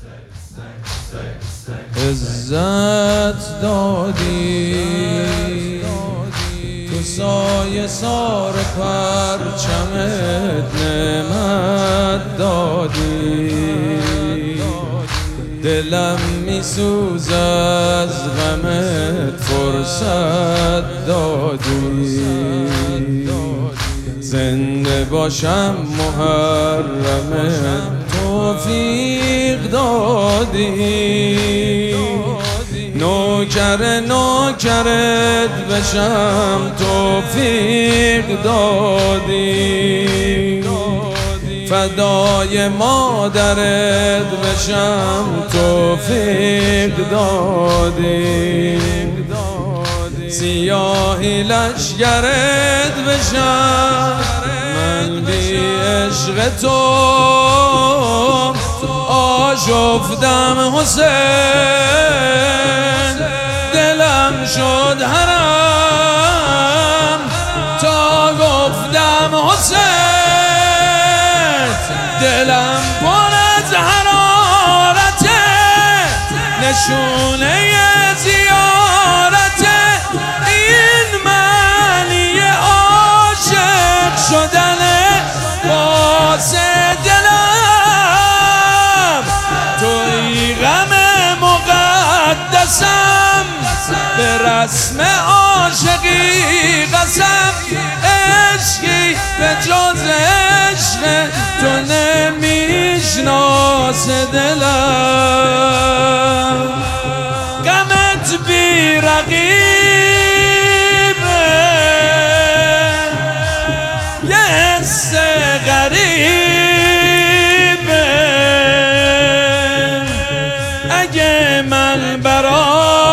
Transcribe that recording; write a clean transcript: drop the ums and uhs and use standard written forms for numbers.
عزت دادی تو سایه سار پرچمت، نعمت دادی دلم میسوز از غمت، فرصت دادی زنده باشم محرمت، توفیق دادی نوکرت بشم، توفیق دادی فدای مادرت بشم، توفیق دادی سیاهی لشگرت بشم، من بی عشق تو آشفتم حسین، دلم شد حرم تا گفتم حسین، دلم پر از حرارته، نشونه زیارته، این معنی عاشق شدنه واسه دلم، توی غم مقدسم، به رسم عاشقی قسم، عشقی به جز عشق تو نمیشناس دلم، غمت بی رقیبه، یه حس غریبه، اگه من برات